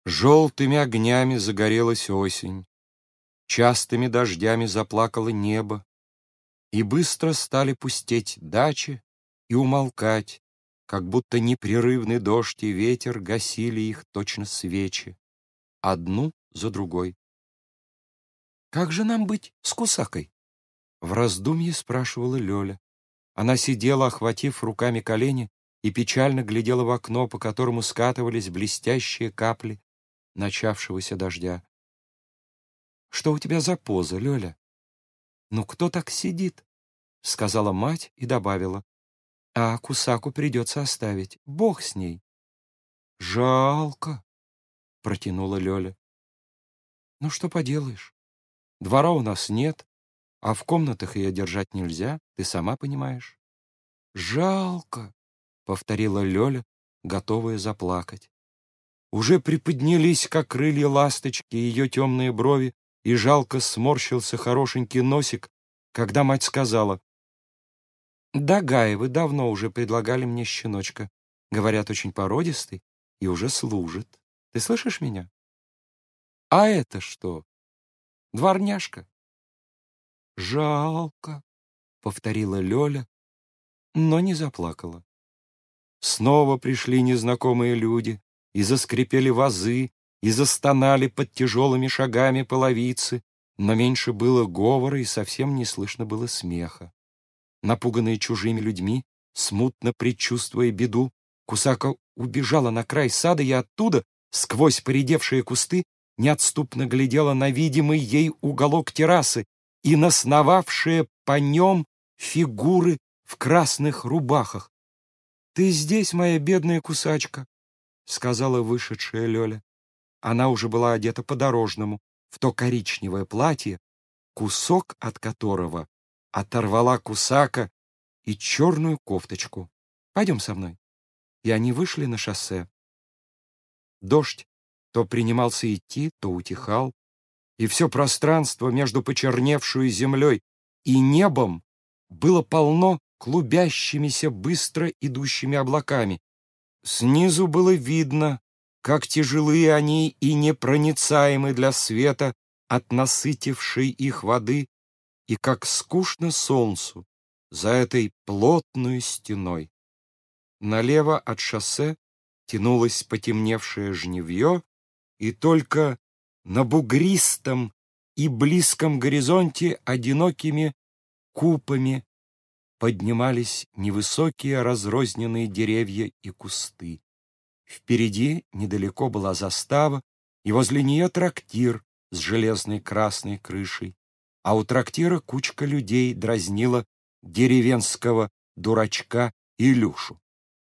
Желтыми огнями загорелась осень, частыми дождями заплакало небо, и быстро стали пустеть дачи и умолкать, как будто непрерывный дождь и ветер гасили их точно свечи, одну за другой. «Как же нам быть с Кусакой?» — в раздумье спрашивала Лёля. Она сидела, охватив руками колени, и печально глядела в окно, по которому скатывались блестящие капли начавшегося дождя. «Что у тебя за поза, Лёля?» «Ну, кто так сидит?» — сказала мать и добавила. «А Кусаку придется оставить. Бог с ней». «Жалко», — протянула Лёля. «Ну, что поделаешь? Двора у нас нет, а в комнатах ее держать нельзя, ты сама понимаешь». «Жалко», — повторила Лёля, готовая заплакать. Уже приподнялись, как крылья ласточки, ее темные брови, и жалко сморщился хорошенький носик, когда мать сказала: «Да, Гаевы давно уже предлагали мне щеночка. Говорят, очень породистый и уже служит. Ты слышишь меня? А это что? Дворняжка». «Жалко», — повторила Лёля, но не заплакала. Снова пришли незнакомые люди, и заскрипели вазы, и застонали под тяжелыми шагами половицы, но меньше было говора и совсем не слышно было смеха. Напуганные чужими людьми, смутно предчувствуя беду, Кусака убежала на край сада и оттуда, сквозь поредевшие кусты, неотступно глядела на видимый ей уголок террасы и на сновавшие по нем фигуры в красных рубахах. «Ты здесь, моя бедная кусачка», — сказала вышедшая Лёля. Она уже была одета по-дорожному, в то коричневое платье, кусок от которого оторвала Кусака и черную кофточку. «Пойдем со мной». И они вышли на шоссе. Дождь то принимался идти, то утихал, и все пространство между почерневшей землей и небом было полно клубящимися быстро идущими облаками. Снизу было видно, как тяжелые они и непроницаемы для света от насытившей их воды, и как скучно солнцу за этой плотной стеной. Налево от шоссе тянулось потемневшее жнивье, и только на бугристом и близком горизонте одинокими купами поднимались невысокие разрозненные деревья и кусты. Впереди недалеко была застава, и возле нее трактир с железной красной крышей, а у трактира кучка людей дразнила деревенского дурачка Илюшу.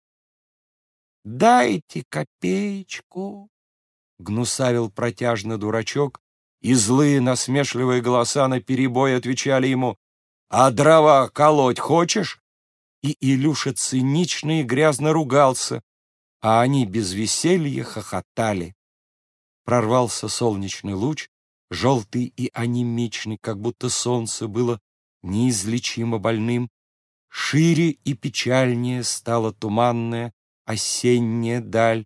«Дайте копеечку!» — гнусавил протяжно дурачок, и злые насмешливые голоса наперебой отвечали ему: «А дрова колоть хочешь?» И Илюша цинично и грязно ругался, а они без веселья хохотали. Прорвался солнечный луч, желтый и анемичный, как будто солнце было неизлечимо больным. Шире и печальнее стала туманная осенняя даль.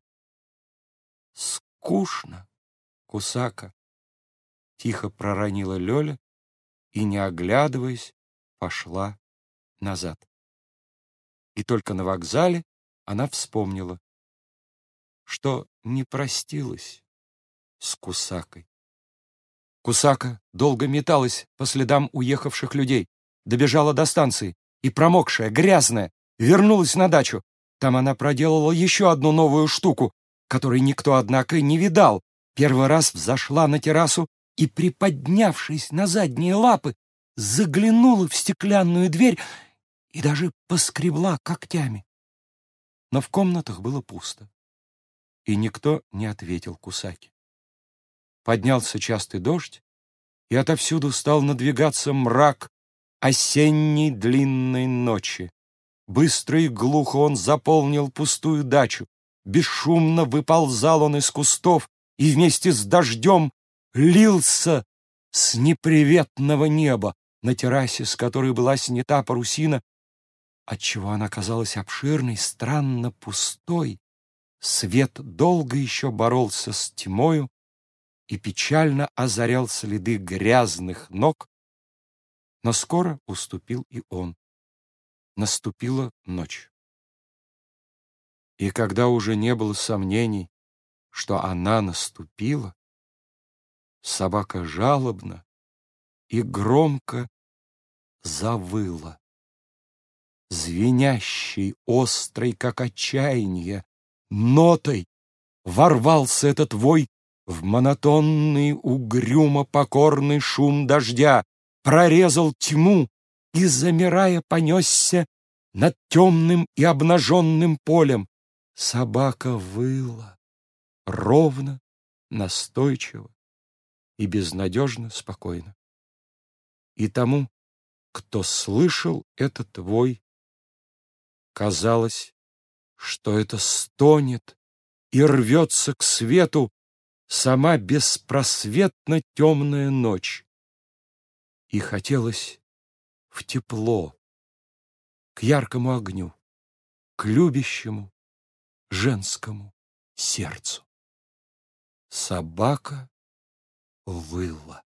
«Скучно, Кусака», — тихо проронила Лёля и, не оглядываясь, пошла назад. И только на вокзале она вспомнила, что не простилась с Кусакой. Кусака долго металась по следам уехавших людей, добежала до станции и, промокшая, грязная, вернулась на дачу. Там она проделала еще одну новую штуку, которой никто, однако, не видал. Первый раз взошла на террасу и, приподнявшись на задние лапы, заглянула в стеклянную дверь и даже поскребла когтями. Но в комнатах было пусто, и никто не ответил Кусаке. Поднялся частый дождь, и отовсюду стал надвигаться мрак осенней длинной ночи. Быстро и глухо он заполнил пустую дачу, бесшумно выползал он из кустов и вместе с дождем лился с неприветного неба на террасе, с которой была снята парусина, отчего она казалась обширной, странно пустой, Свет долго еще боролся с тьмою и печально озарял следы грязных ног, но скоро уступил и он. Наступила ночь. И когда уже не было сомнений, что она наступила, собака жалобно и громко завыла. Звенящей, острой, как отчаяние, нотой ворвался этот вой в монотонный, угрюмо покорный шум дождя, прорезал тьму и, замирая, понесся над темным и обнаженным полем. Собака выла ровно, настойчиво и безнадежно спокойно. И тому, кто слышал этот вой, казалось, что это стонет и рвется к свету сама беспросветно темная ночь. И хотелось в тепло, к яркому огню, к любящему женскому сердцу. Собака выла.